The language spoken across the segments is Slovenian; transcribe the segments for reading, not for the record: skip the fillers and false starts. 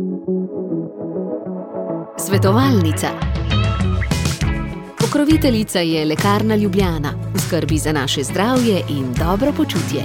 Svetovalnica. Pokroviteljica je Lekarna Ljubljana, v skrbi za naše zdravje in dobro počutje.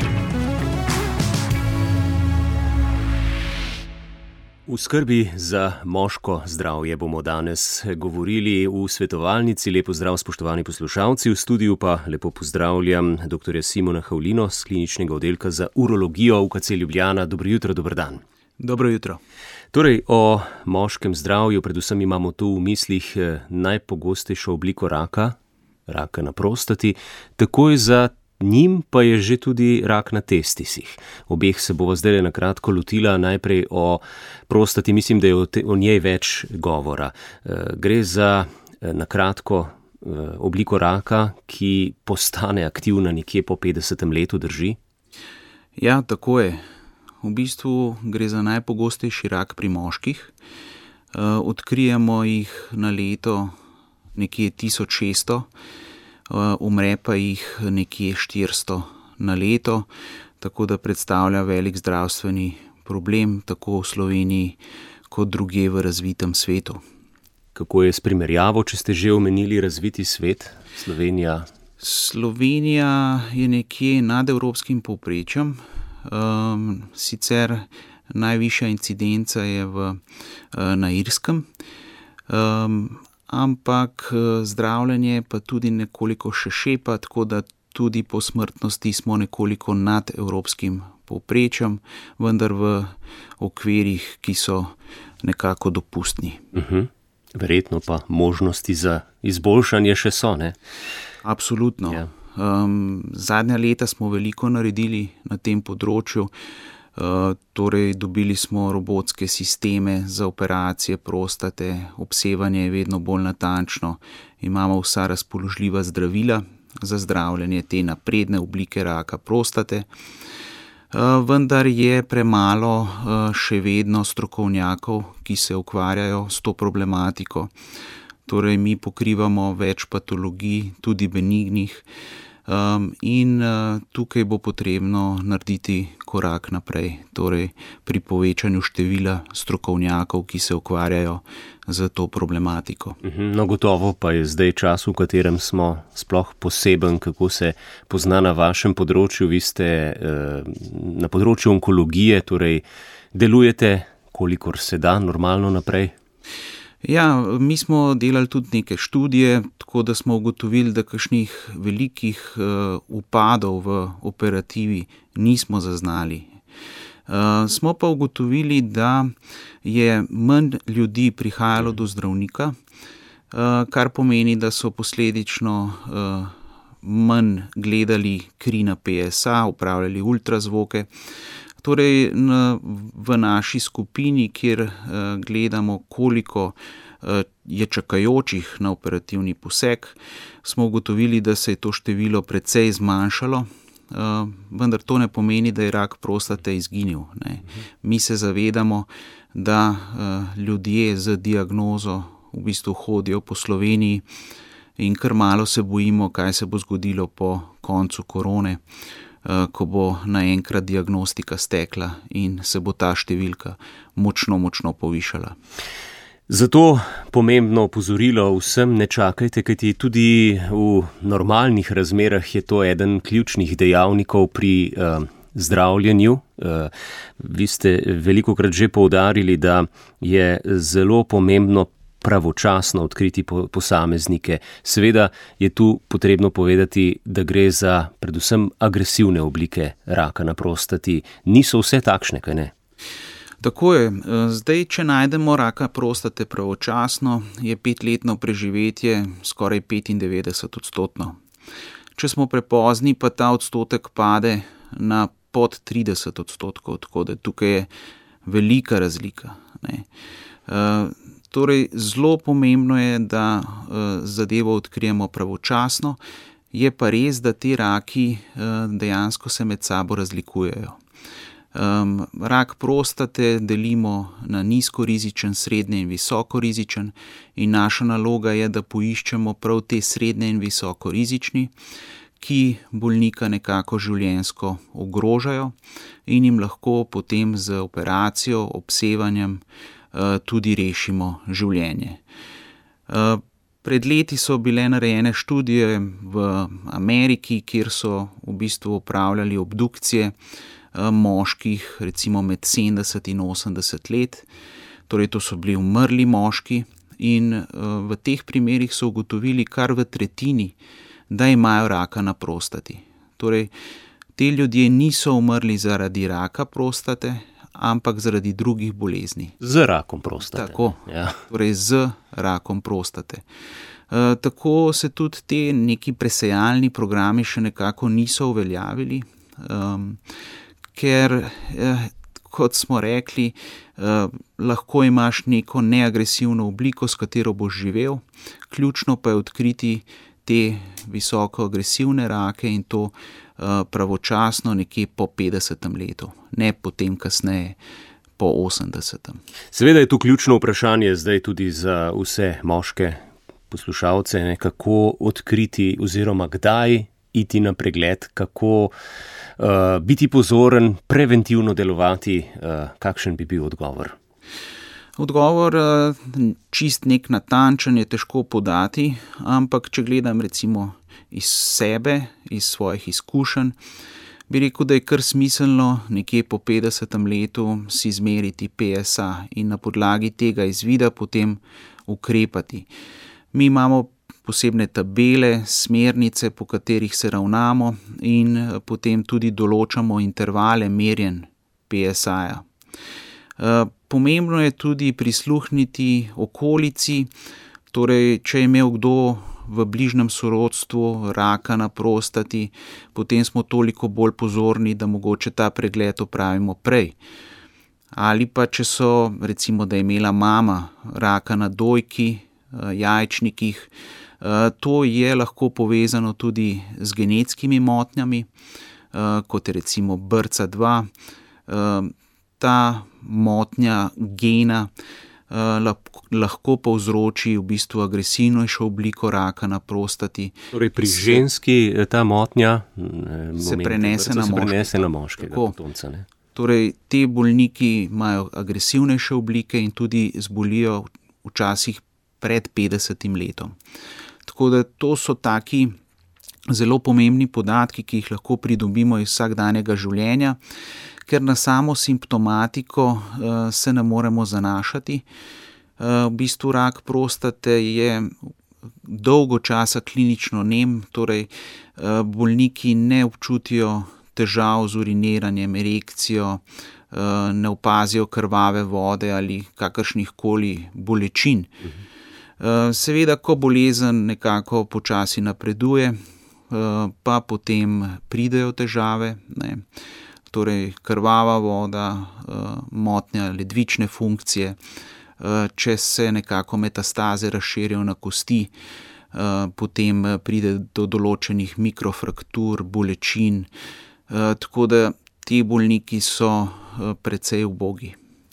V skrbi za moško zdravje bomo danes govorili v svetovalnici. Lepo zdrav, spoštovani poslušalci, v studiu pa lepo pozdravljam dr. Simona Havlino z kliničnega oddelka za urologijo UKC Ljubljana. Dobro jutro, dober dan. Dobro jutro. Torej, o moškem zdravju, predvsem imamo tu v mislih najpogostejšo obliko raka na prostati, takoj za njim pa je že tudi rak na testisih. Obeh se bova zdaj na kratko lotila, najprej o prostati, mislim, da je o njej več govora. Gre za na kratko obliko raka, ki postane aktivna nekje po 50. letu, drži? Ja, tako je. V bistvu gre za najpogostejši rak pri moških. Odkrijemo jih na leto nekje 1600, umre pa jih nekje 400 na leto, tako da predstavlja velik zdravstveni problem tako v Sloveniji kot drugje v razvitem svetu. Kako je s primerjavo, če ste že omenili razviti svet, Slovenija? Slovenija je nekje nad evropskim povprečjem. Sicer najvišja incidenca je na Irskem, ampak zdravljenje pa tudi nekoliko še šepa, tako da tudi po smrtnosti smo nekoliko nad evropskim povprečjem, vendar v okvirih, ki so nekako dopustni. Verjetno pa možnosti za izboljšanje še so, ne? Absolutno. Ja. Zadnja leta smo veliko naredili na tem področju, torej dobili smo robotske sisteme za operacije prostate, obsevanje je vedno bolj natančno, imamo vsa razpoložljiva zdravila za zdravljenje te napredne oblike raka prostate, vendar je premalo še vedno strokovnjakov, ki se ukvarjajo s to problematiko. Torej mi pokrivamo več patologij, tudi benignih, in tukaj bo potrebno narediti korak naprej, torej pri povečanju števila strokovnjakov, ki se ukvarjajo z to problematiko. No, gotovo pa je zdaj čas, v katerem smo, sploh poseben, kako se pozna na vašem področju. Vi ste na področju onkologije, torej delujete, kolikor se da, normalno naprej? Ja, mi smo delali tudi neke študije, tako da smo ugotovili, da kakšnih velikih upadov v operativi nismo zaznali. Smo pa ugotovili, da je manj ljudi prihajalo do zdravnika, kar pomeni, da so posledično manj gledali kri na PSA, upravljali ultrazvoke. Torej v naši skupini, kjer gledamo, koliko je čakajočih na operativni poseg, smo ugotovili, da se je to število precej zmanjšalo, vendar to ne pomeni, da je rak prostate izginil, ne. Mi se zavedamo, da ljudje z diagnozo v bistvu hodijo po Sloveniji in kar malo se bojimo, kaj se bo zgodilo po koncu korone, ko bo naenkrat diagnostika stekla in se bo ta številka močno povišala. Zato pomembno opozorilo vsem, ne čakajte, kajti tudi v normalnih razmerah je to eden ključnih dejavnikov pri zdravljenju. Vi ste velikokrat že poudarili, da je zelo pomembno pravočasno odkriti posameznike. Seveda je tu potrebno povedati, da gre za predvsem agresivne oblike raka na prostati. Niso vse takšne, kaj ne? Tako je. Zdaj, če najdemo raka prostate pravočasno, je 5-letno preživetje skoraj 95%. Če smo prepozni, pa ta odstotek pade na pod 30%, tako da tukaj je velika razlika, ne. Torej, zelo pomembno je, da zadevo odkrijemo pravočasno, je pa res, da ti raki dejansko se med sabo razlikujejo. Rak prostate delimo na nizkorizičen, srednje in visokorizičen in naša naloga je, da poiščemo prav te srednje in visokorizični, ki bolnika nekako življenjsko ogrožajo in jim lahko potem z operacijo, obsevanjem tudi rešimo življenje. Pred leti so bile narejene študije v Ameriki, kjer so v bistvu opravljali obdukcije moških, recimo med 70 in 80 let. Torej, to so bili umrli moški in v teh primerih so ugotovili kar v tretjini, da imajo raka na prostati. Torej, te ljudje niso umrli zaradi raka prostate, ampak zaradi drugih bolezni. Z rakom prostate. Tako, torej z rakom prostate. Tako se tudi te neki presejalni programi še nekako niso uveljavili, ker, kot smo rekli, lahko imaš neko neagresivno obliko, s katero boš živel, ključno pa je odkriti te visoko agresivne rake in to pravočasno nekje po 50. letu, ne potem kasneje po 80. Seveda je tu ključno vprašanje zdaj tudi za vse moške poslušalce, kako odkriti oziroma kdaj iti na pregled, kako biti pozoren, preventivno delovati, kakšen bi bil odgovor? Odgovor, čist nek natančen, je težko podati, ampak če gledam recimo iz sebe, iz svojih izkušenj, bi rekel, da je kar smiselno nekje po 50. letu si izmeriti PSA in na podlagi tega izvida potem ukrepati. Mi imamo posebne tabele, smernice, po katerih se ravnamo in potem tudi določamo intervale merjenj PSA-ja. Pomembno je tudi prisluhniti okolici, torej če je imel kdo v bližnjem sorodstvu raka na prostati, potem smo toliko bolj pozorni, da mogoče ta pregled opravimo prej. Ali pa če so, recimo, da je imela mama raka na dojki, jajčnikih, to je lahko povezano tudi z genetskimi motnjami, kot je recimo BRCA2. Ta motnja gena lahko povzroči v bistvu agresivnejšo obliko raka na prostati. Torej pri ženski ta motnja se prenese na moškega potomca. Torej te bolniki imajo agresivnejše oblike in tudi zbolijo včasih pred 50. letom. Tako da to so taki zelo pomembni podatki, ki jih lahko pridobimo iz vsakdanjega življenja, ker na samo simptomatiko se ne moremo zanašati. V bistvu rak prostate je dolgo časa klinično nem, torej bolniki ne občutijo težav z uriniranjem, erekcijo, ne opazijo krvave vode ali kakršnih koli bolečin. Seveda, ko bolezen nekako počasi napreduje, pa potem pridejo težave, torej krvava voda, motnja ledvične funkcije, če se nekako metastaze razširijo na kosti, potem pride do določenih mikrofraktur, bolečin, tako da ti bolniki so precej ubogi.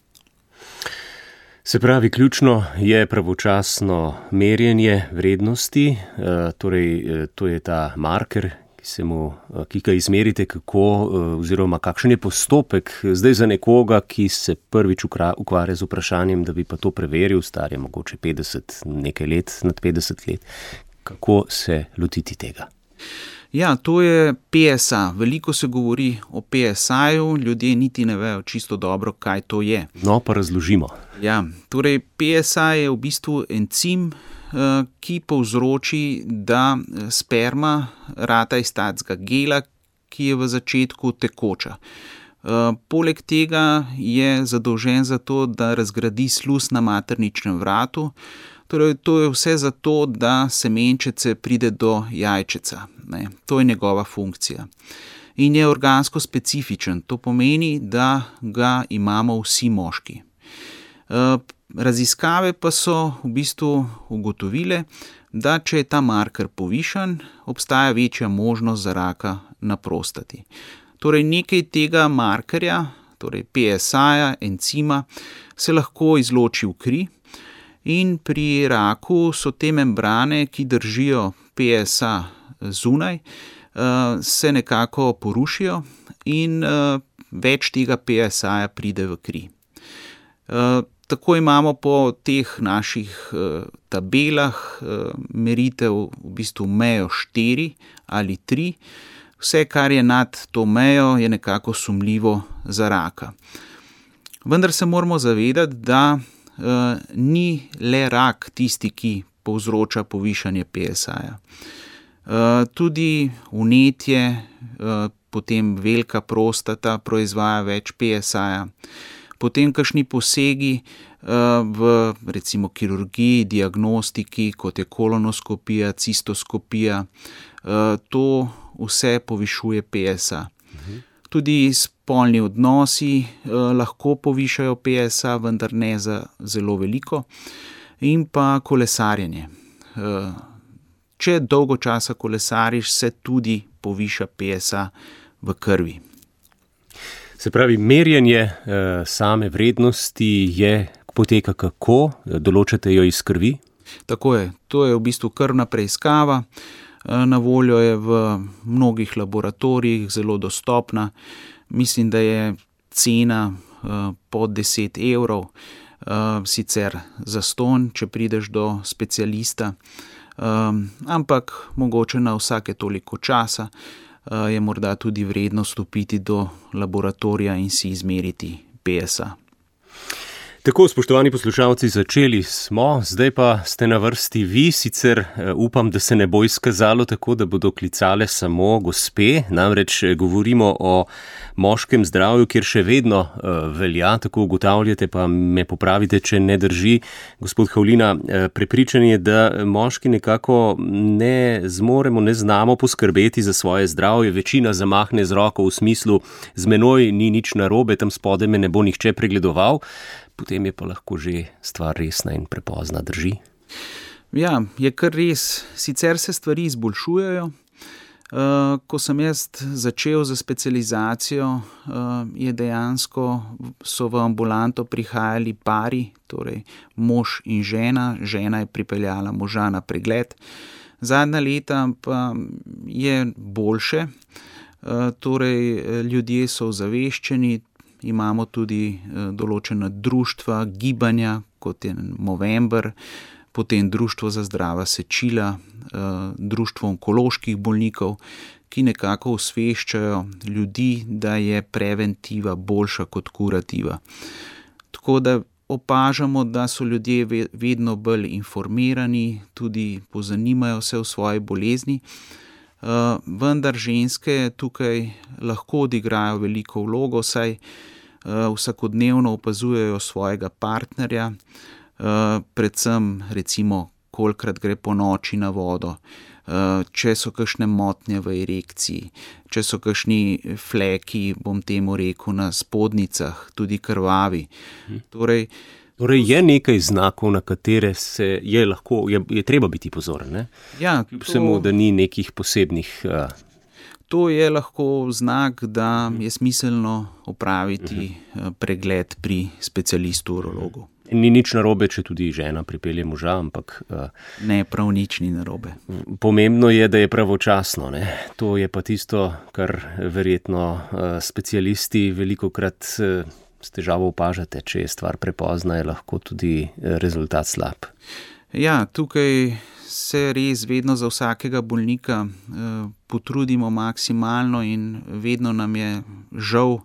Se pravi, ključno je pravočasno merjenje vrednosti, torej to je ta marker, ki ga izmerite, kako oziroma kakšen je postopek zdaj za nekoga, ki se prvič ukvarja z vprašanjem, da bi pa to preveril, star je mogoče 50 nekaj let, nad 50 let. Kako se lotiti tega? Ja, to je PSA. Veliko se govori o PSA-ju, ljudje niti ne vejo čisto dobro, kaj to je. No, pa razložimo. Ja, torej PSA je v bistvu encim, ki povzroči, da sperma rata iz takega gela, ki je v začetku tekoča. Poleg tega je zadolžen za to, da razgradi sluz na materničnem vratu. Torej, to je vse zato, da semenčece pride do jajčeca. To je njegova funkcija. In je organsko specifičen. To pomeni, da ga imamo vsi moški. Raziskave pa so v bistvu ugotovile, da če je ta marker povišan, obstaja večja možnost za raka na prostati. Torej nekaj tega markerja, torej PSA-ja, encima, se lahko izloči v kri in pri raku so te membrane, ki držijo PSA zunaj, se nekako porušijo in več tega PSA-ja pride v kri. Tako imamo po teh naših tabelah meritev v bistvu mejo 4 ali 3. Vse, kar je nad to mejo, je nekako sumljivo za raka. Vendar se moramo zavedati, da ni le rak tisti, ki povzroča povišanje PSA-ja. Tudi vnetje, potem velika prostata proizvaja več PSA-ja. Potem kakšni posegi v recimo kirurgiji, diagnostiki, kot je kolonoskopija, cistoskopija, to vse povišuje PSA. Tudi spolni odnosi lahko povišajo PSA, vendar ne za zelo veliko. In pa kolesarjenje. Če dolgo časa kolesariš, se tudi poviša PSA v krvi. Se pravi, merjenje same vrednosti poteka kako? Določate jo iz krvi? Tako je. To je v bistvu krvna preiskava. Na voljo je v mnogih laboratorijih, zelo dostopna. Mislim, da je cena pod 10 evrov, sicer zastonj, če prideš do specialista. Ampak mogoče na vsake toliko časa je morda tudi vredno stopiti do laboratorija in si izmeriti PSA. Tako, spoštovani poslušalci, začeli smo, zdaj pa ste na vrsti vi, sicer upam, da se ne bo izkazalo tako, da bodo klicale samo gospe, namreč govorimo o moškem zdravju, kjer še vedno velja, tako ugotavljate, pa me popravite, če ne drži. Gospod Havlina, prepričan je, da moški nekako ne zmoremo, ne znamo poskrbeti za svoje zdravje, večina zamahne z roko v smislu, z menoj ni nič narobe, tam spodaj me ne bo nihče pregledoval. Potem je pa lahko že stvar resna in prepozna, drži? Ja, je kar res. Sicer se stvari izboljšujejo. Ko sem jaz začel za specializacijo, je dejansko so v ambulanto prihajali pari, torej mož in žena. Žena je pripeljala moža na pregled. Zadnja leta pa je boljše, torej ljudje so ozaveščeni. Imamo tudi določena društva, gibanja, kot je Movember, potem Društvo za zdrava sečila, Društvo onkoloških bolnikov, ki nekako osveščajo ljudi, da je preventiva boljša kot kurativa. Tako da opažamo, da so ljudje vedno bolj informirani, tudi pozanimajo se o svoji bolezni, vendar ženske tukaj lahko odigrajo veliko vlogo, saj vsakodnevno opazujejo svojega partnerja, predvsem recimo kolikrat gre po noči na vodo, če so kakšne motnje v erekciji, če so kakšni fleki, bom temu rekel, na spodnicah, tudi krvavi. Torej je nekaj znakov, na katere je treba biti pozoren, ne? Ja, kljub vsemu, da ni nekih posebnih. To je lahko znak, da je smiselno opraviti pregled pri specialistu urologu. Ni nič narobe, če tudi žena pripelje moža, ampak ne, prav nič ni narobe. Pomembno je, da je pravočasno, ne? To je pa tisto, kar verjetno specialisti velikokrat s težavo opažate. Če je stvar prepozna, je lahko tudi rezultat slab. Ja, tukaj se res vedno za vsakega bolnika potrudimo maksimalno in vedno nam je žal,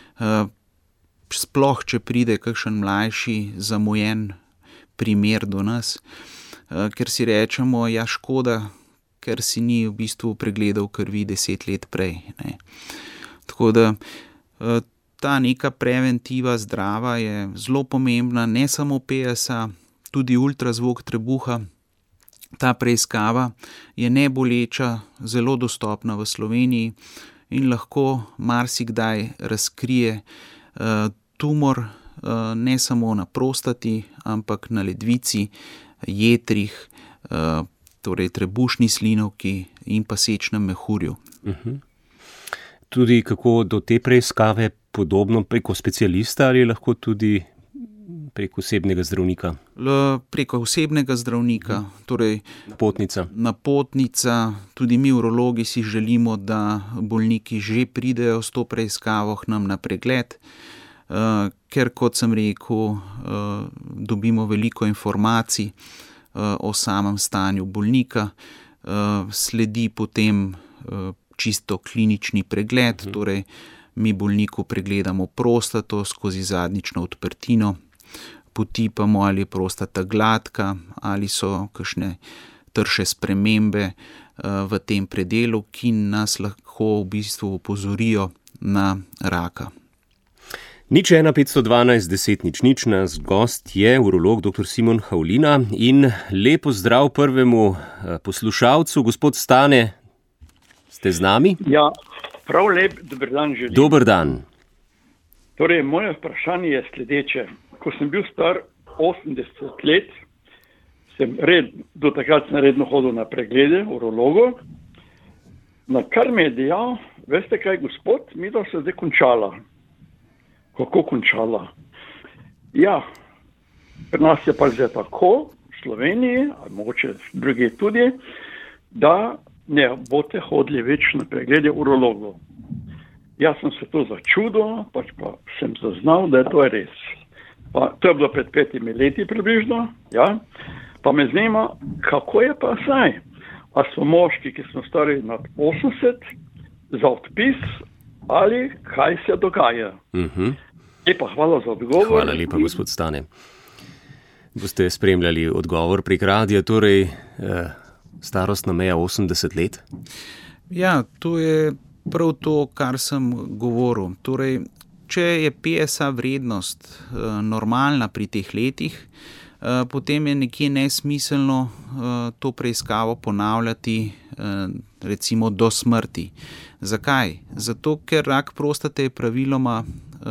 sploh če pride kakšen mlajši zamujen primer do nas, ker si rečemo, ja, škoda, ker si ni v bistvu pregledal krvi 10 let prej, ne. Tako da ta neka preventiva zdrava je zelo pomembna, ne samo PSA, tudi ultrazvok trebuha. Ta preiskava je neboleča, zelo dostopna v Sloveniji in lahko marsikdaj razkrije tumor ne samo na prostati, ampak na ledvici, jetrih, torej trebušni slinavki in pa sečnem mehurju. Tudi kako do te preiskave podobno preko specialista ali lahko tudi preko osebnega zdravnika? Preko osebnega zdravnika, torej napotnica. Tudi mi urologi si želimo, da bolniki že pridejo s to preiskavo k nam na pregled. ker, kot sem rekel, dobimo veliko informacij o samem stanju bolnika, sledi potem čisto klinični pregled, torej mi bolniku pregledamo prostato skozi zadnjično odprtino, potipamo, ali je prostata gladka, ali so kakšne trše spremembe v tem predelu, ki nas lahko v bistvu opozorijo na raka. 01 512 10 00, nas gost je urolog dr. Simon Havlina in lepo zdrav prvemu poslušalcu. Gospod Stane, ste z nami? Ja, prav lep dober dan želim. Dober dan. Torej, moje vprašanje je sledeče. Ko sem bil star 80 let, do takrat sem redno hodil na preglede urologu, na kar mi je dejal, veste kaj, gospod, midva se zdaj končala. Kako končala? Ja, pri nas je pa zdaj tako, v Sloveniji, ali mogoče druge tudi, da ne boste hodili več na preglede urologov. Jaz sem se to začudil, pač pa sem zaznal, da je to res. Pa, to je bilo pred 5 leti približno, ja. Pa me zanima, kako je pa zdaj? A so moški, ki so stari nad 80, za odpis ali kaj se dogaja? Lepa, hvala za odgovor. Hvala lepa, gospod Stane. Boste spremljali odgovor prek radia, torej starostna meja 80 let? Ja, to je prav to, kar sem govoril. Torej, če je PSA vrednost normalna pri teh letih, potem je nekje nesmiselno to preiskavo ponavljati recimo do smrti. Zakaj? Zato, ker rak prostate je praviloma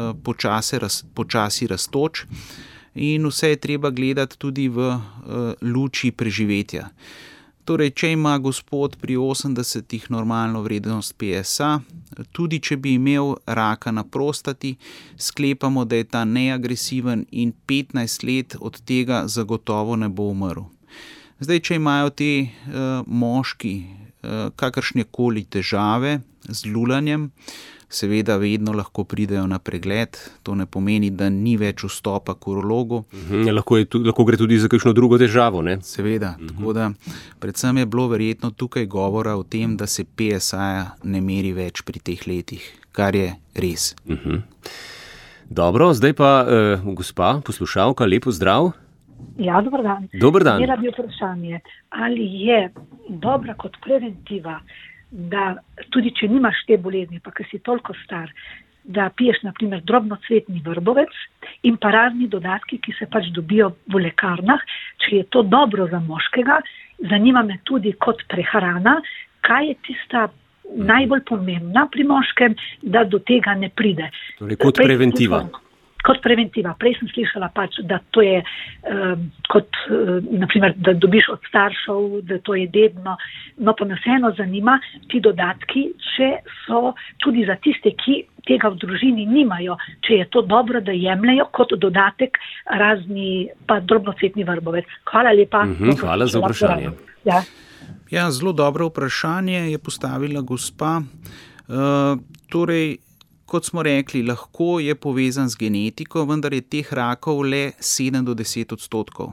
počasi rastoč in vse je treba gledati tudi v luči preživetja. Torej, če ima gospod pri 80 normalno vrednost PSA, tudi če bi imel raka na prostati, sklepamo, da je ta neagresiven in 15 let od tega zagotovo ne bo umrl. Zdaj, če imajo ti moški kakršnekoli težave z lulanjem, seveda vedno lahko pridejo na pregled, to ne pomeni, da ni več vstopa k urologu. Lahko gre tudi za kakšno drugo težavo, ne? Seveda, tako da predvsem je bilo verjetno tukaj govora o tem, da se PSA ne meri več pri teh letih, kar je res. Dobro, zdaj pa gospa poslušalka, lepo zdrav. Ja, dober dan. Dober dan. Imela bi vprašanje, ali je dobra kot preventiva, da tudi če nimaš te bolezni, pa ker si toliko star, da piješ na primer drobnocvetni vrbovec in pa razni dodatki, ki se pač dobijo v lekarnah, če je to dobro za moškega, zanima me tudi kot prehrana, kaj je tista najbolj pomembna pri moškem, da do tega ne pride. Torej, kot preventiva. Kot preventiva. Prej sem slišala pač, da to je kot, naprimer, da dobiš od staršev, da to je dedno. No, pa me vseeno zanima, ti dodatki, če so tudi za tiste, ki tega v družini nimajo, če je to dobro, da jemljajo kot dodatek razni pa drobnocvetni vrbovec. Hvala lepa. Hvala za vprašanje. Ja, zelo dobro vprašanje je postavila gospa. Torej, kot smo rekli, lahko je povezan z genetiko, vendar je teh rakov le 7 do 10%.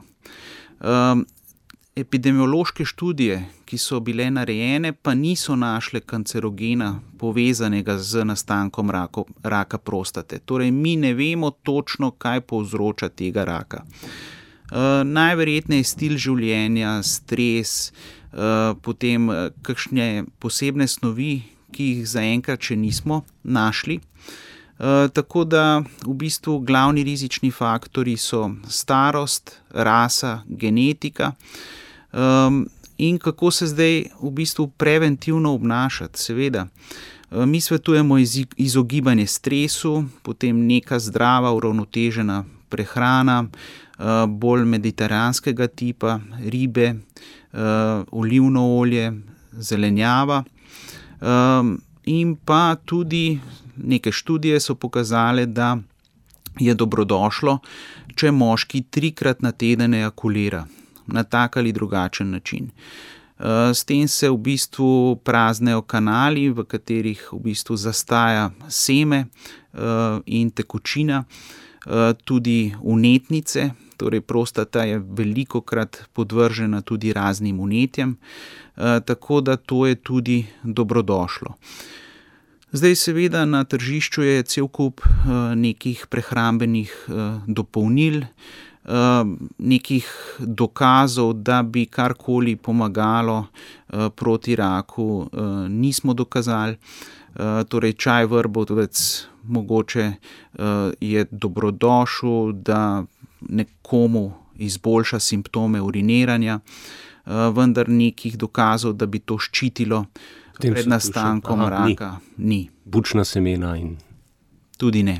Epidemiološke študije, ki so bile narejene, pa niso našle kancerogena povezanega z nastankom raka prostate. Torej, mi ne vemo točno, kaj povzroča tega raka. Najverjetneje stil življenja, stres, potem kakšne posebne snovi, ki jih zaenkrat še nismo našli. Tako da v bistvu glavni rizični faktori so starost, rasa, genetika in kako se zdaj v bistvu preventivno obnašati. Seveda, mi svetujemo izogibanje stresu, potem neka zdrava, uravnotežena prehrana, bolj mediteranskega tipa, ribe, olivno olje, zelenjava. In pa tudi neke študije so pokazale, da je dobrodošlo, če moški 3-krat na teden ejakulira na tak ali drugačen način. S tem se v bistvu praznejo kanali, v katerih v bistvu zastaja seme in tekočina, tudi vnetnice, torej prostata je velikokrat podvržena tudi raznim vnetjem, tako da to je tudi dobrodošlo. Zdaj seveda na tržišču je cel kup nekih prehrambenih dopolnil, nekih dokazov, da bi karkoli pomagalo proti raku, nismo dokazali. Torej čaj vrbovec mogoče je dobrodošel, da nekomu izboljša simptome uriniranja, vendar nekih dokazov, da bi to ščitilo pred nastankom raka, ni. Bučna semena in... Tudi ne.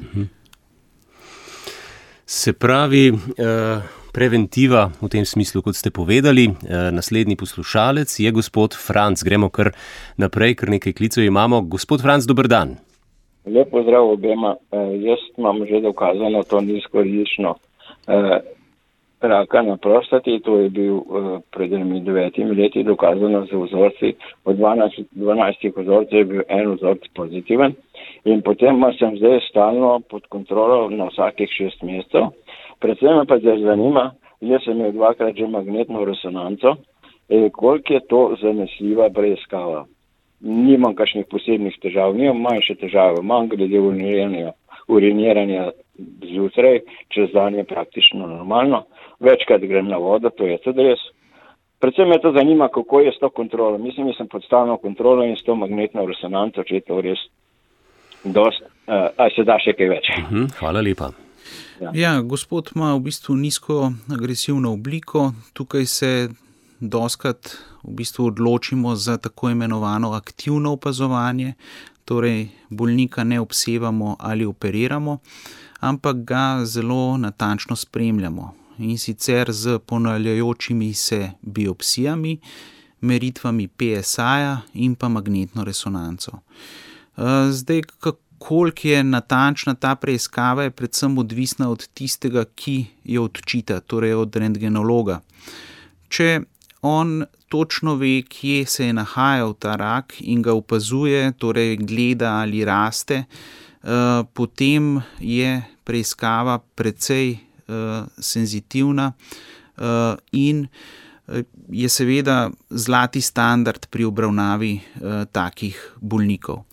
Se pravi, preventiva v tem smislu, kot ste povedali. Naslednji poslušalec je gospod Franc. Gremo kar naprej, ker nekaj klicev imamo. Gospod Franc, dober dan. Lep pozdrav obema. Jaz imam že dokazano to nizkorizično raka na prostati. To je bil pred 9 leti dokazano z vzorci. Od 12 vzorcev je bil en vzorc pozitiven. In potem sem zdaj stalno pod kontrolo na vsakih 6 mesecev. Predvsem me pa zanima, jaz sem imel 2-krat že magnetno resonanco, koliko je to zanesljiva preiskava. Nimam kakšnih posebnih težav, nimam manjše težave, imam glede uriniranja zjutraj, čez dan je praktično normalno, večkrat grem na vodo, to je tudi res. Predvsem me to zanima, kako je s to kontrolo. Mislim, da sem pod stalno kontrolo in s to magnetno resonanco, če je to res dost, a se da še kaj več. Hvala lepa. Ja, gospod ima v bistvu nizko agresivno obliko. Tukaj se doskrat v bistvu odločimo za tako imenovano aktivno opazovanje, torej bolnika ne obsevamo ali operiramo, ampak ga zelo natančno spremljamo. In sicer z ponavljajočimi se biopsijami, meritvami PSA-ja in pa magnetno resonanco. Zdaj, koliko je natančna ta preiskava, je predvsem odvisna od tistega, ki jo odčita, torej od rentgenologa. Če on točno ve, kje se je nahajal ta rak in ga opazuje, torej gleda ali raste, potem je preiskava precej senzitivna in je seveda zlati standard pri obravnavi takih bolnikov.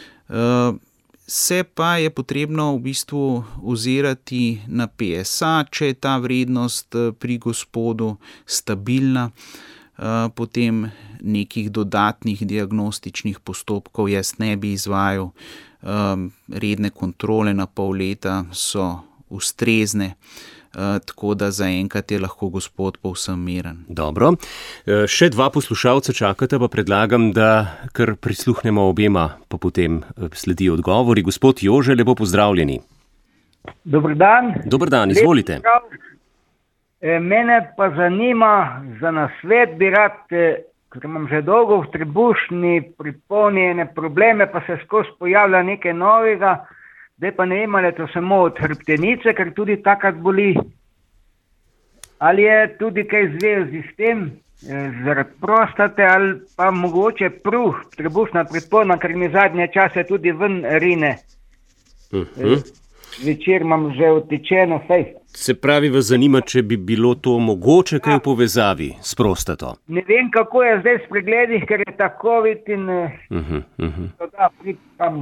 Se pa je potrebno v bistvu ozirati na PSA, če je ta vrednost pri gospodu stabilna, potem nekih dodatnih diagnostičnih postopkov jaz ne bi izvajal, redne kontrole na pol leta so ustrezne, tako da zaenkrat je lahko gospod povsem miren. Dobro. Še 2 poslušalca čakata, pa predlagam, da kar prisluhnemo obema, pa potem sledi odgovori. Gospod Jože, lepo pozdravljeni. Dober dan. Dober dan, izvolite. Mene pa zanima, za nasvet bi rad, ker imam že dolgo v trebušni pripolnjene probleme, pa se skozi pojavlja nekaj novega. Zdaj pa ne vem, ali je to samo od hrbtenice, ker tudi takrat boli. Ali je tudi kaj zvezi s tem, zaradi prostate, ali pa mogoče pruh, trebušna pripona, ker mi zadnje čase tudi ven rine. Večer imam že utečeno fejst. Se pravi, vas zanima, če bi bilo to mogoče kaj v povezavi s prostato? Ne vem, kako je zdaj s pregledih, ker je ta COVID in da pripam.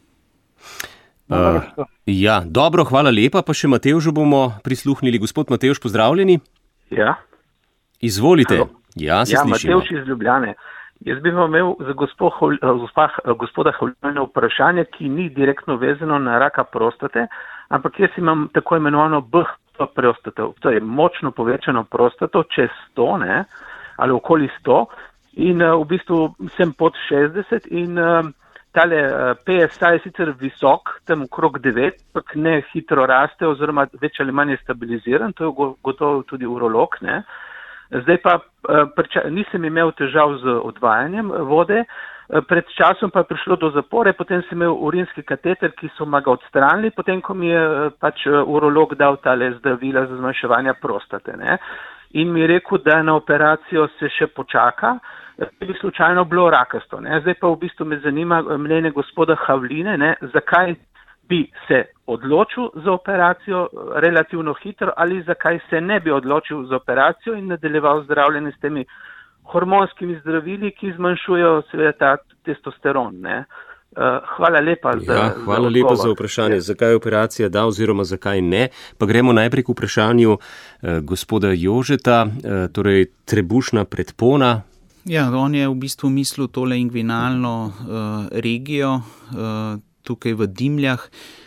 Ja, dobro, hvala lepa, pa še Matevžu bomo prisluhnili. Gospod Matevž, pozdravljeni. Ja. Izvolite. Ja, se slišimo. Matevž iz Ljubljane. Jaz bi vam imel za gospoda Havljana vprašanje, ki ni direktno vezano na raka prostate, ampak jaz imam tako imenovano BH prostato, to je močno povečano prostato, čez 100, ne, ali okoli 100, in v bistvu sem pod 60 in tale PSA je sicer visok, tam okrog 9, ampak ne hitro raste oziroma več ali manj je stabiliziran, to je gotovo tudi urolog, ne. Zdaj pa nisem imel težav z odvajanjem vode, pred časom pa je prišlo do zapore, potem sem imel urinski kateter, ki so ga odstranili, potem ko mi je pač urolog dal tale zdravila za zmanjševanje prostate, ne. in mi je rekel, da na operacijo se še počaka, bi slučajno bilo rakasto. Ne? Zdaj pa v bistvu me zanima mnenje gospoda Havline, ne? Zakaj bi se odločil za operacijo relativno hitro ali zakaj se ne bi odločil za operacijo in nadaljeval zdravljenje s temi hormonskimi zdravili, ki zmanjšujejo seveda ta testosteron. Ne? Hvala lepa za vprašanje, zakaj je operacija da oziroma zakaj ne. Pa gremo najprej k vprašanju gospoda Jožeta, torej trebušna predpona. Ja, on je v bistvu mislil tole inguinalno regijo tukaj v dimljah.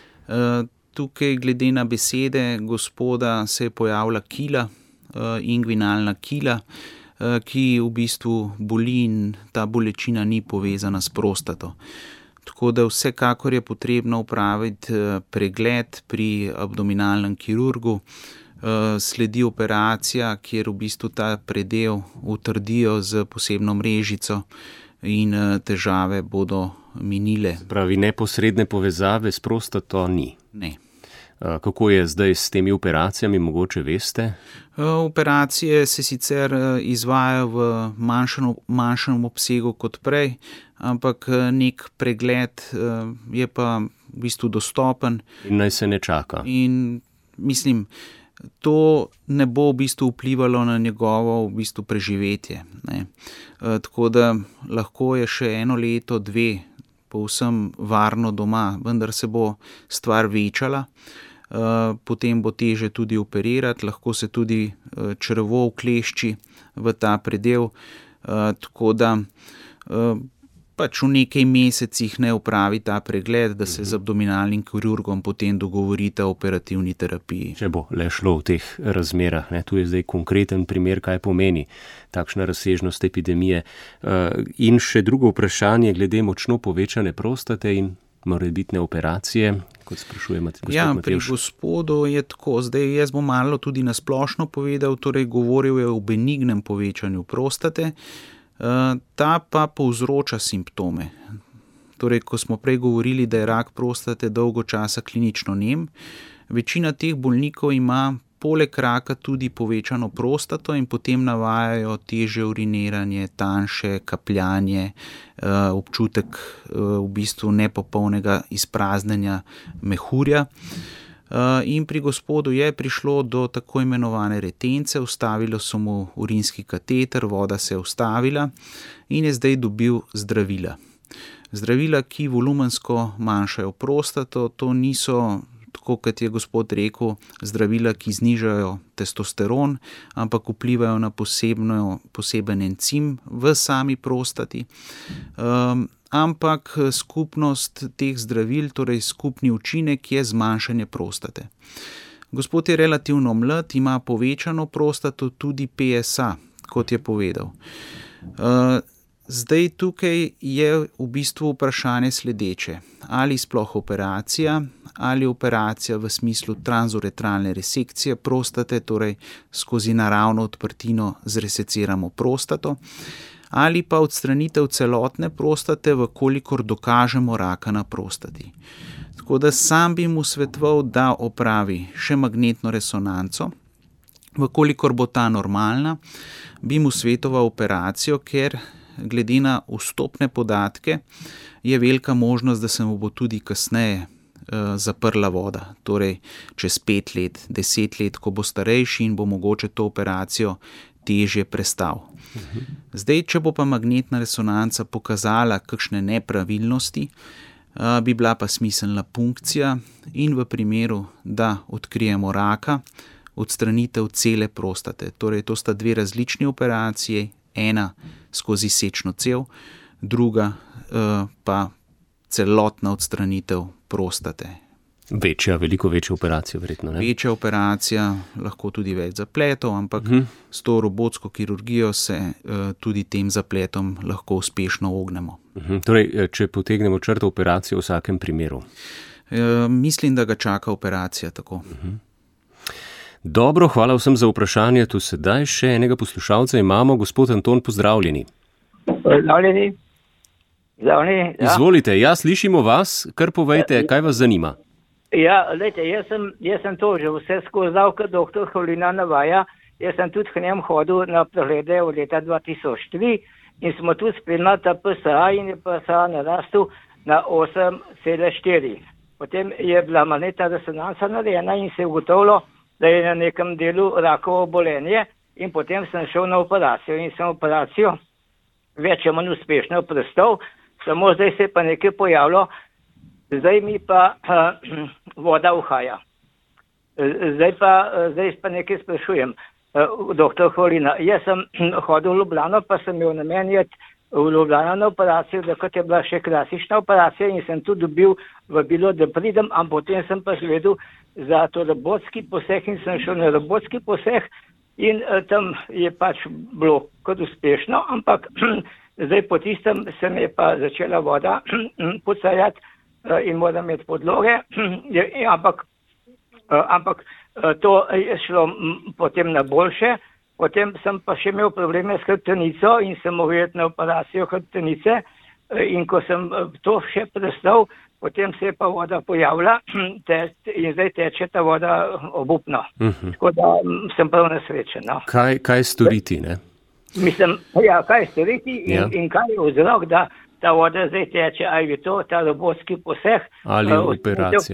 Tukaj glede na besede gospoda se je pojavila kila, inguinalna kila, ki v bistvu boli in ta bolečina ni povezana s prostato. Tako da vsekakor je potrebno upraviti pregled pri abdominalnem kirurgu, sledi operacija, kjer v bistvu ta predel utrdijo z posebno mrežico in težave bodo minile. Pravi, neposredne povezave s prostato ni. Ne. Kako je zdaj s temi operacijami, mogoče veste? Operacije se sicer izvajajo v manjšem obsegu kot prej, ampak nek pregled je pa v bistvu dostopen. In naj se ne čaka. In mislim, to ne bo v bistvu vplivalo na njegovo v bistvu preživetje. Ne. Tako da lahko je še 1 leto, 2 povsem varno doma, vendar se bo stvar večala. Potem bo teže tudi operirati, lahko se tudi črevo vklešči v ta predel, tako da pač v nekaj mesecih ne opravi ta pregled, da se z abdominalnim kirurgom potem dogovorite o operativni terapiji. Če bo le šlo v teh razmerah, ne? Tu je zdaj konkreten primer, kaj pomeni takšna razsežnost epidemije. In še drugo vprašanje glede močno povečane prostate in morebitne operacije, kot sprašuje gospod Matevž. Ja, pri gospodu je tako. Zdaj jaz bom malo tudi na splošno povedal, torej govoril je o benignem povečanju prostate, ta pa povzroča simptome. Torej, ko smo prej govorili, da je rak prostate dolgo časa klinično nem, večina teh bolnikov ima poleg raka tudi povečano prostato in potem navajajo težje uriniranje, tanjše kapljanje, občutek v bistvu nepopolnega izpraznjenja mehurja. In pri gospodu je prišlo do tako imenovane retence, vstavilo so mu urinski kateter, voda se je ustavila in je zdaj dobil zdravila. Zdravila, ki volumensko manjšajo prostato, to niso, tako kot je gospod rekel, zdravila, ki znižajo testosteron, ampak vplivajo na poseben encim v sami prostati. Ampak skupnost teh zdravil, torej skupni učinek je zmanjšanje prostate. Gospod je relativno mlad, ima povečano prostato, tudi PSA, kot je povedal. Zdaj tukaj je v bistvu vprašanje sledeče. Ali sploh operacija, ali operacija v smislu transuretralne resekcije prostate, torej skozi naravno odprtino zreseciramo prostato, ali pa odstranitev celotne prostate, vkolikor dokažemo raka na prostati. Tako da sam bi mu svetoval, da opravi še magnetno resonanco, vkolikor bo ta normalna, bi mu svetoval operacijo, ker glede na vstopne podatke je velika možnost, da se mu bo tudi kasneje zaprla voda, torej čez 5 let, 10 let, ko bo starejši in bo mogoče to operacijo težje prestal. Zdaj, če bo pa magnetna resonanca pokazala kakšne nepravilnosti, bi bila pa smiselna punkcija in v primeru, da odkrijemo raka, odstranitev cele prostate. Torej, to sta 2 različni operaciji, ena skozi sečno cev, druga pa celotna odstranitev prostate. Veliko večja operacija, verjetno, ne? Večja operacija, lahko tudi več zapletov, ampak s to robotsko kirurgijo se tudi tem zapletom lahko uspešno ognemo. Torej, če potegnemo črto operacijo v vsakem primeru? Mislim, da ga čaka operacija tako. Dobro, hvala vsem za vprašanje. Tu sedaj še enega poslušalca imamo. Gospod Anton, pozdravljeni. Pozdravljeni. Ja. Izvolite, ja, slišimo vas, kar povejte, kaj vas zanima. Ja, lejte, jaz sem to že vse skozi dal, kot doktor Havlina navaja Jaz sem tudi k njem hodil na preglede v leta 2003 in smo tudi spremljali ta PSA in je PSA narastel na 8,4. Potem je bila magnetna resonanca narejena in se je ugotovilo, da je na nekem delu rakovo obolenje in potem sem šel na operacijo in sem operacijo več ali manj uspešno prestal, samo zdaj se je pa nekaj pojavilo, zdaj mi pa voda uhaja. Zdaj pa nekaj sprašujem, doktor Holina, jaz sem hodil v Ljubljano, pa sem imel namen iti v Ljubljano na operacijo, da kot je bila še klasična operacija in sem tudi dobil vabilo, da pridem, ampak potem sem pa zvedel za to robotski poseg in sem šel na robotski poseg in tam je pač bilo kot uspešno, ampak zdaj po tistem se mi je pa začela voda pucajati in moram imeti podloge, ampak to je šlo potem na boljše. Potem sem pa še imel probleme s hrbtenico in sem mogel iti na operacijo hrbtenice in ko sem to še prestal, potem se je pa voda pojavila in zdaj teče ta voda obupno. Tako da sem prav nesrečen. No. Kaj storiti, ne? Mislim, kaj storiti in kaj je vzrok, da ta voda zdaj teče, ali je to ta robotski poseg ali operacija.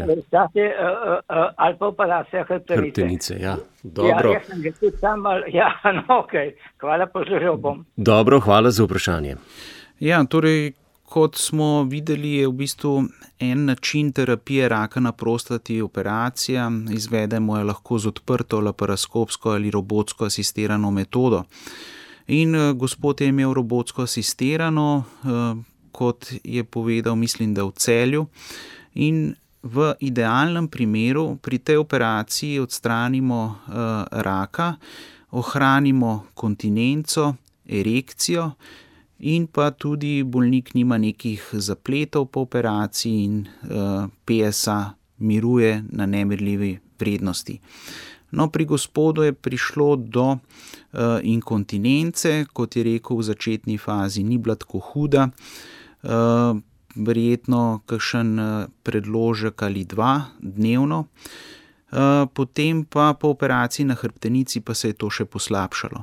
Ali pa operacija hrbtenice. Ja, dobro. Jaz sem že tudi tam, okej. Hvala, poslušal bom. Dobro, hvala za vprašanje. Ja, torej, kot smo videli, je v bistvu en način terapije raka na prostati operacija. Izvedemo jo lahko z odprto laparoskopsko ali robotsko asistirano metodo. In gospod je imel robotsko asistirano, kot je povedal, mislim, da v Celju. In v idealnem primeru pri tej operaciji odstranimo raka, ohranimo kontinenco, erekcijo in pa tudi bolnik nima nekih zapletov po operaciji in PSA miruje na nemerljivi vrednosti. No, pri gospodu je prišlo do inkontinence, kot je rekel, v začetni fazi ni bila tako huda, verjetno kakšen predložek ali 2 dnevno, potem pa po operaciji na hrbtenici pa se je to še poslabšalo.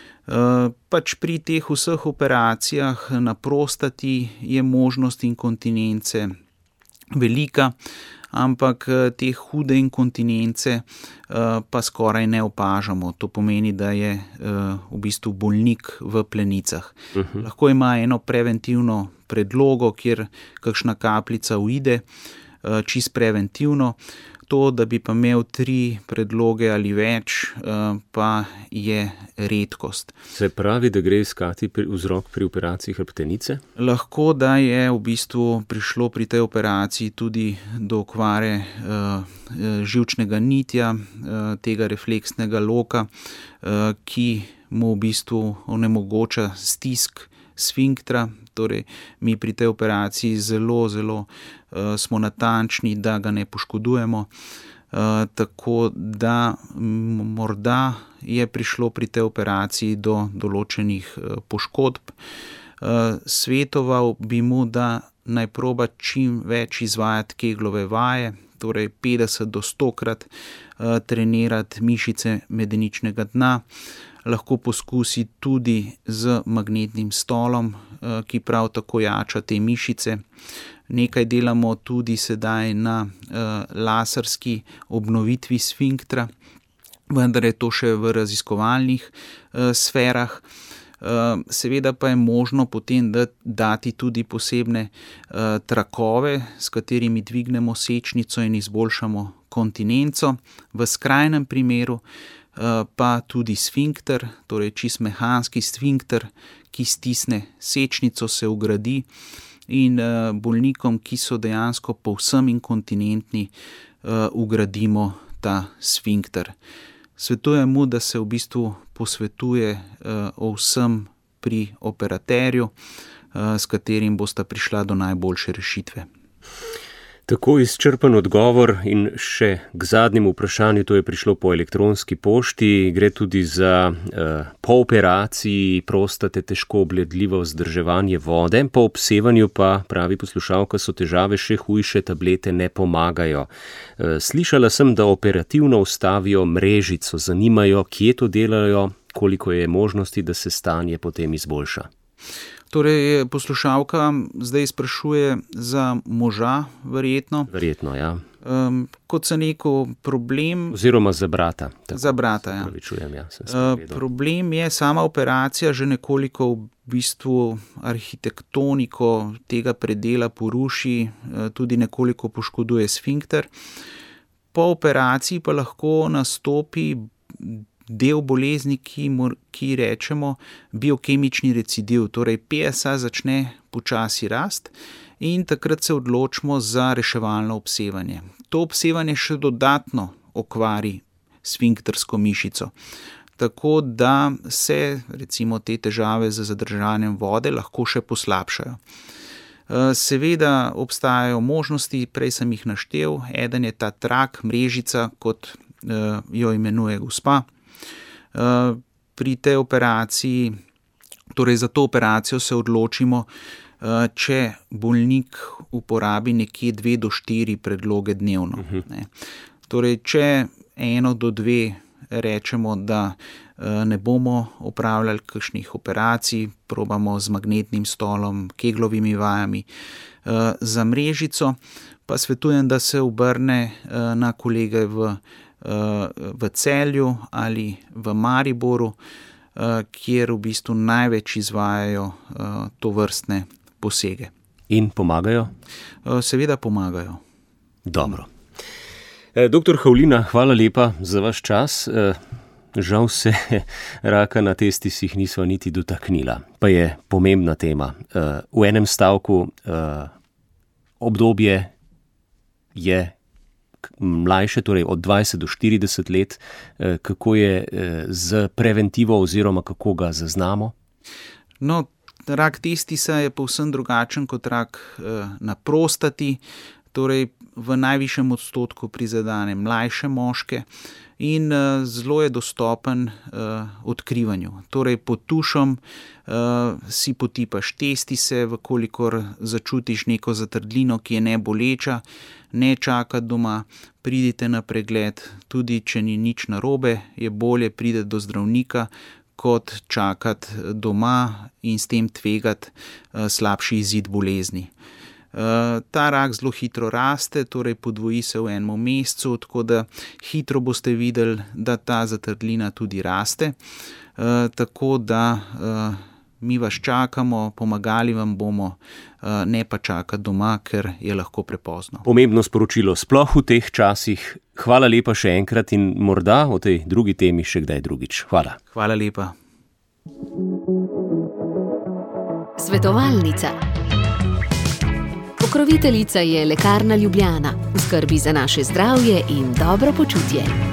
Pač pri teh vseh operacijah na prostati je možnost inkontinence velika, ampak te hude inkontinence pa skoraj ne opažamo. To pomeni, da je v bistvu bolnik v plenicah. Lahko ima eno preventivno predlogo, kjer kakšna kapljica uide, čisto preventivno. To, da bi pa imel 3 predloge ali več, pa je redkost. Se pravi, da gre iskati vzrok pri operaciji hrbtenice? Lahko, da je v bistvu prišlo pri tej operaciji tudi do okvare živčnega nitja, tega refleksnega loka, ki mu v bistvu onemogoča stisk sfinktra. Torej, mi pri tej operaciji zelo smo natančni, da ga ne poškodujemo, tako da morda je prišlo pri tej operaciji do določenih poškodb. Svetoval bi mu, da naj proba čim več izvajati keglove vaje, torej 50 do 100krat trenirati mišice medeničnega dna. Lahko poskusi tudi z magnetnim stolom, ki prav tako jača te mišice. Nekaj delamo tudi sedaj na laserski obnovitvi sfinktra, vendar je to še v raziskovalnih sferah. Seveda pa je možno potem dati tudi posebne trakove, s katerimi dvignemo sečnico in izboljšamo kontinenco. V skrajnem primeru pa tudi sfinkter, torej čist mehanski sfinkter, ki stisne sečnico, se vgradi in bolnikom, ki so dejansko povsem inkontinentni, vgradimo ta sfinkter. Svetujem mu, da se v bistvu posvetuje o vsem pri operaterju, s katerim bosta prišla do najboljše rešitve. Tako izčrpen odgovor in še k zadnjemu vprašanju, to je prišlo po elektronski pošti, gre tudi za po operaciji prostate težko obvladljivo vzdrževanje vode, po obsevanju pa, pravi poslušalka, so težave še hujše, tablete ne pomagajo. Slišala sem, da operativno ustavijo mrežico, zanimajo, kje to delajo, koliko je možnosti, da se stanje potem izboljša. Torej, poslušalka zdaj sprašuje za moža, verjetno. Verjetno, ja. Kot sem rekel, problem... Oziroma za brata. Tako. Za brata, ja. Pravičujem, ja. Problem je sama operacija, že nekoliko v bistvu arhitektoniko tega predela poruši, tudi nekoliko poškoduje sfinkter. Po operaciji pa lahko nastopi del bolezni, ki rečemo biokemični recidiv, torej PSA začne počasi rast in takrat se odločimo za reševalno obsevanje. To obsevanje še dodatno okvari sfinktersko mišico, tako da se recimo te težave z zadržanjem vode lahko še poslabšajo. Seveda obstajajo možnosti, prej sem jih naštel, eden je ta trak, mrežica, kot jo imenuje gospa. Pri tej operaciji, torej za to operacijo se odločimo, če bolnik uporabi nekje 2 do 4 predloge dnevno. Torej, če 1 do 2 rečemo, da ne bomo opravljali kakšnih operacij, probamo z magnetnim stolom, keglovimi vajami. Za mrežico pa svetujem, da se obrne na kolege v Celju ali v Mariboru, kjer v bistvu največ izvajajo tovrstne posege. In pomagajo? Seveda pomagajo. Dobro. Doktor Havlina, hvala lepa za vaš čas. Žal se raka na testisih nisva niti dotaknila, pa je pomembna tema. V enem stavku obdobje je mlajše, torej od 20 do 40 let, kako je z preventivo oziroma kako ga zaznamo? No, rak testisa je povsem drugačen kot rak na prostati, torej v najvišjem odstotku prizadene mlajše moške in zelo je dostopen odkrivanju. Torej pod tušom si potipaš testise, vkolikor začutiš neko zatrdlino, ki je neboleča, ne čakati doma, pridite na pregled, tudi če ni nič narobe, je bolje priti do zdravnika, kot čakati doma in s tem tvegati slabši izid bolezni. Ta rak zelo hitro raste, torej podvoji se v enem mesecu, tako da hitro boste videli, da ta zatrdlina tudi raste, tako da mi vas čakamo, pomagali vam bomo, ne pa čakati doma, ker je lahko prepozno. Pomembno sporočilo sploh v teh časih. Hvala lepa še enkrat in morda o tej drugi temi še kdaj drugič. Hvala. Hvala lepa. Svetovalnica. Pokroviteljica je Lekarna Ljubljana, v skrbi za naše zdravje in dobro počutje.